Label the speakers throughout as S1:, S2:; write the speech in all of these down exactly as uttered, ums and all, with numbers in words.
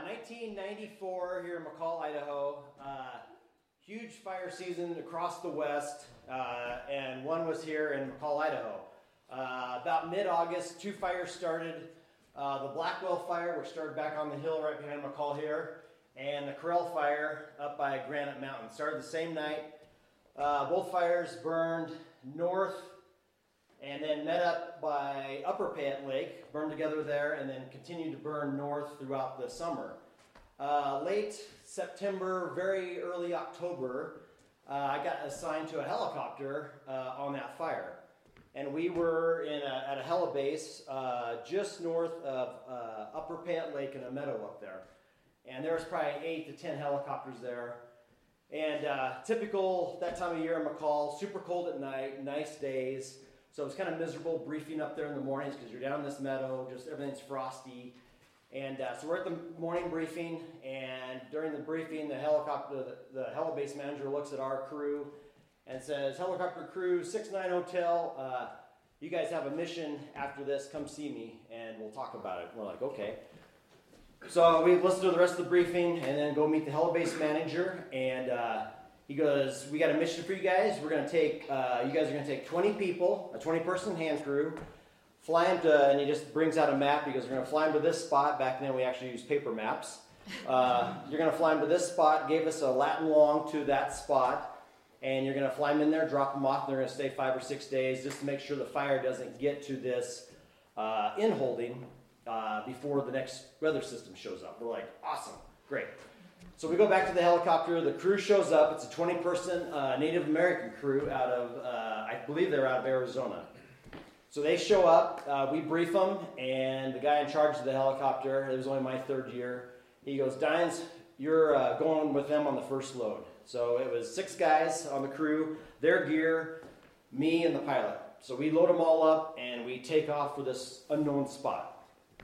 S1: nineteen ninety-four here in McCall, Idaho. Uh, huge fire season across the west, uh, and one was here in McCall, Idaho. Uh, about mid-August, two fires started. Uh, the Blackwell fire, which started back on the hill right behind McCall here, and the Corral fire up by Granite Mountain. Started the same night. Uh, both fires burned north and then met up by Upper Payette Lake, burned together there, and then continued to burn north throughout the summer. Uh, late September, very early October, uh, I got assigned to a helicopter uh, on that fire. And we were in a, at a helibase uh, just north of uh, Upper Payette Lake in a meadow up there. And there was probably eight to ten helicopters there. And uh, typical that time of year in McCall, super cold at night, nice days. So it was kind of miserable briefing up there in the mornings because you're down in this meadow, just everything's frosty. And uh, so we're at the morning briefing, and during the briefing, the helicopter, the, the helibase manager looks at our crew and says, "Helicopter crew, six nine Hotel, uh, you guys have a mission after this, come see me, and we'll talk about it." We're like, okay. So we listen to the rest of the briefing, and then go meet the helibase manager, and uh, he goes, "We got a mission for you guys. We're going to take, uh, you guys are going to take twenty people, a twenty-person hand crew, fly them to," and he just brings out a map. He goes, "We're going to fly them to this spot." Back then we actually used paper maps. Uh, "you're going to fly them to this spot," gave us a lat and long to that spot, "and you're going to fly them in there, drop them off, and they're going to stay five or six days just to make sure the fire doesn't get to this uh, in-holding uh, before the next weather system shows up." We're like, awesome, great. So we go back to the helicopter. The crew shows up. It's a twenty-person uh, Native American crew out of, uh, I believe they're out of Arizona. So they show up. Uh, we brief them, and the guy in charge of the helicopter, it was only my third year, he goes, "Dines, you're uh, going with them on the first load." So it was six guys on the crew, their gear, me, and the pilot. So we load them all up, and we take off for this unknown spot.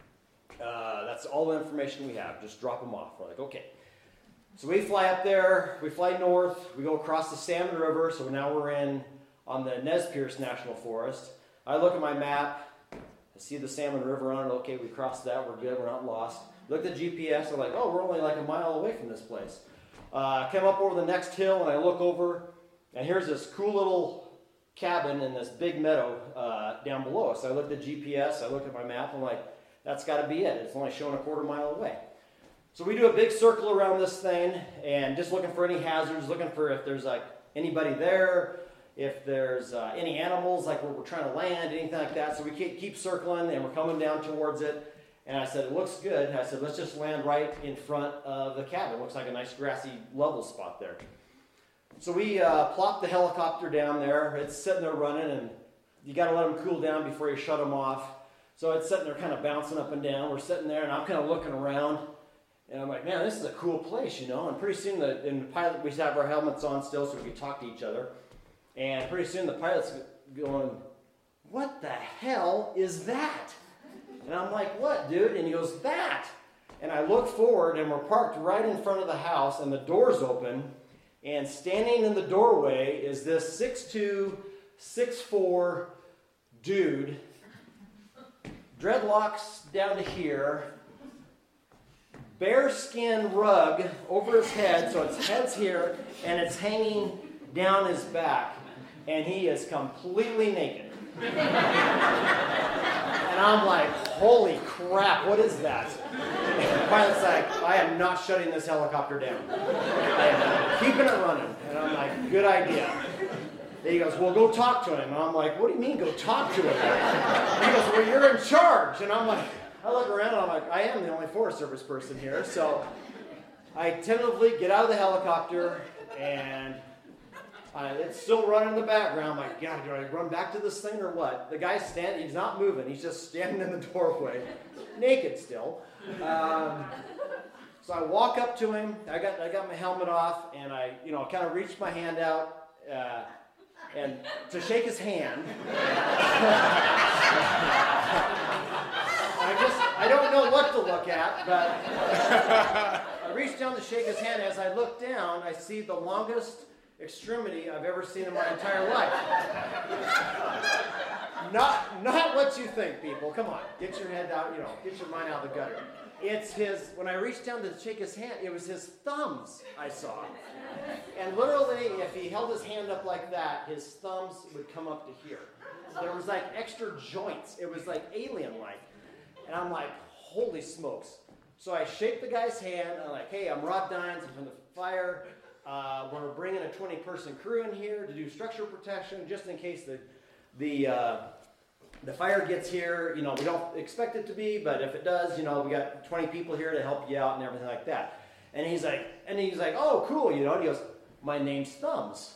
S1: Uh, that's all the information we have. Just drop them off. We're like, okay. So we fly up there, we fly north, we go across the Salmon River, so now we're in on the Nez Perce National Forest. I look at my map, I see the Salmon River on it, okay, we crossed that, we're good, we're not lost. Look at the G P S, I'm like, oh, we're only like a mile away from this place. Uh, I come up over the next hill, and I look over, and here's this cool little cabin in this big meadow uh, down below us. I look at the G P S, I look at my map, I'm like, that's got to be it, it's only showing a quarter mile away. So we do a big circle around this thing, and just looking for any hazards, looking for if there's like anybody there, if there's uh, any animals, like where we're trying to land, anything like that. So we keep, keep circling, and we're coming down towards it. And I said, "It looks good." I said, "Let's just land right in front of the cabin. It looks like a nice grassy level spot there." So we uh, plop the helicopter down there. It's sitting there running, and you got to let them cool down before you shut them off. So it's sitting there kind of bouncing up and down. We're sitting there, and I'm kind of looking around. And I'm like, man, this is a cool place, you know. And pretty soon, the, in the pilot, we have our helmets on still so we can talk to each other. And pretty soon, the pilot's going, "What the hell is that?" And I'm like, "What, dude?" And he goes, "That." And I look forward, and we're parked right in front of the house, and the door's open. And standing in the doorway is this six two, six four dude, dreadlocks down to here, bearskin rug over his head, so its head's here, and it's hanging down his back, and he is completely naked. And I'm like, holy crap, what is that? And the pilot's like, "I am not shutting this helicopter down. I am keeping it running." And I'm like, good idea. And he goes, "Well, go talk to him." And I'm like, "What do you mean, go talk to him?" And he goes, "Well, you're in charge." And I'm like, I look around, and I'm like, I am the only Forest Service person here. So I tentatively get out of the helicopter, and uh, it's still running in the background. I'm like, God, do I run back to this thing or what? The guy's standing, he's not moving. He's just standing in the doorway, naked still. Um, so I walk up to him. I got I got my helmet off, and I, you know, kind of reached my hand out uh, and to shake his hand. I just, I don't know what to look at, but I reached down to shake his hand. As I look down, I see the longest extremity I've ever seen in my entire life. Not, not what you think, people. Come on, get your head out, you know, get your mind out of the gutter. It's his, when I reached down to shake his hand, it was his thumbs I saw. And literally, if he held his hand up like that, his thumbs would come up to here. There was like extra joints. It was like alien-like. And I'm like, holy smokes. So I shake the guy's hand. I'm like, hey, I'm Rod Dines. I'm from the fire. Uh, we're bringing a twenty-person crew in here to do structural protection just in case the the uh, the fire gets here. You know, we don't expect it to be, but if it does, you know, we got twenty people here to help you out and everything like that. And he's like, and he's like, oh, cool, you know. And he goes, my name's Thumbs.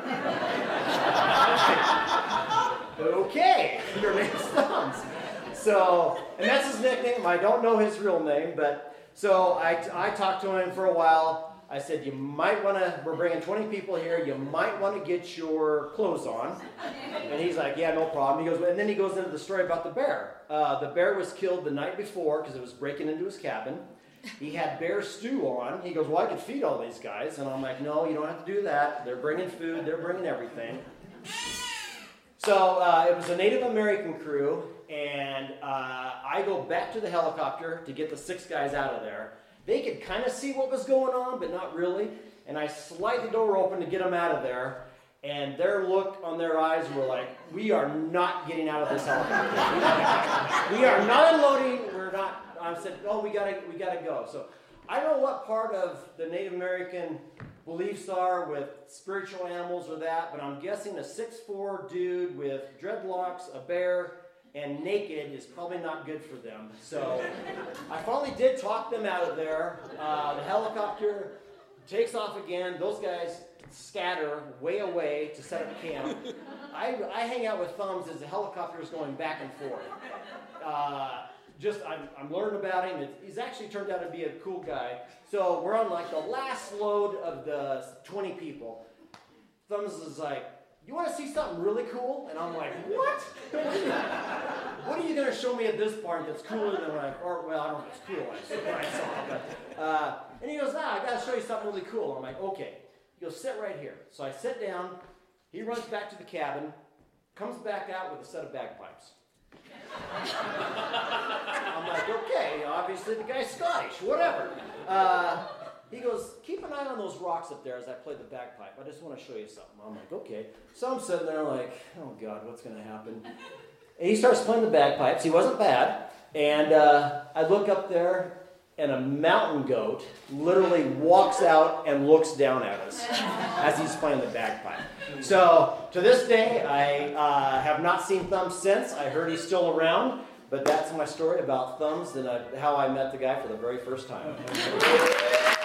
S1: Okay, your name's Thumbs. So, and that's his nickname. I don't know his real name, but so I, I talked to him for a while. I said, you might want to, we're bringing twenty people here, you might want to get your clothes on. And he's like, yeah, no problem. He goes, and then he goes into the story about the bear. Uh, the bear was killed the night before because it was breaking into his cabin. He had bear stew on. He goes, well, I could feed all these guys. And I'm like, no, you don't have to do that. They're bringing food. They're bringing everything. So uh, it was a Native American crew, and uh, I go back to the helicopter to get the six guys out of there. They could kind of see what was going on, but not really. And I slide the door open to get them out of there. And their look on their eyes were like, we are not getting out of this helicopter. We are not unloading. We're not. I said, oh, we gotta, we gotta go. So I don't know what part of the Native American beliefs are with spiritual animals or that, but I'm guessing a six foot four dude with dreadlocks, a bear, and naked is probably not good for them. So I finally did talk them out of there. Uh, the helicopter takes off again. Those guys scatter way away to set up camp. I, I hang out with Thumbs as the helicopter is going back and forth. Uh, just, I'm, I'm learning about him. It's, he's actually turned out to be a cool guy. So we're on like the last load of the twenty people. Thumbs is like, you want to see something really cool? And I'm like, what? What are you going to show me at this part that's cooler than what I, or, well, I don't know if it's cool, I saw, what I saw. But, uh, and he goes, ah, I got to show you something really cool. I'm like, okay. He goes, sit right here. So I sit down. He runs back to the cabin, comes back out with a set of bagpipes. I'm like, okay, obviously the guy's Scottish, whatever. Uh, he goes, keep an eye on those rocks up there as I play the bagpipe. I just want to show you something. I'm like, okay. So I'm sitting there like, oh God, what's going to happen? And he starts playing the bagpipes. He wasn't bad. And uh, I look up there, and a mountain goat literally walks out and looks down at us as he's playing the bagpipe. So to this day, I uh, have not seen Thumbs since. I heard he's still around, but that's my story about Thumbs and uh, how I met the guy for the very first time.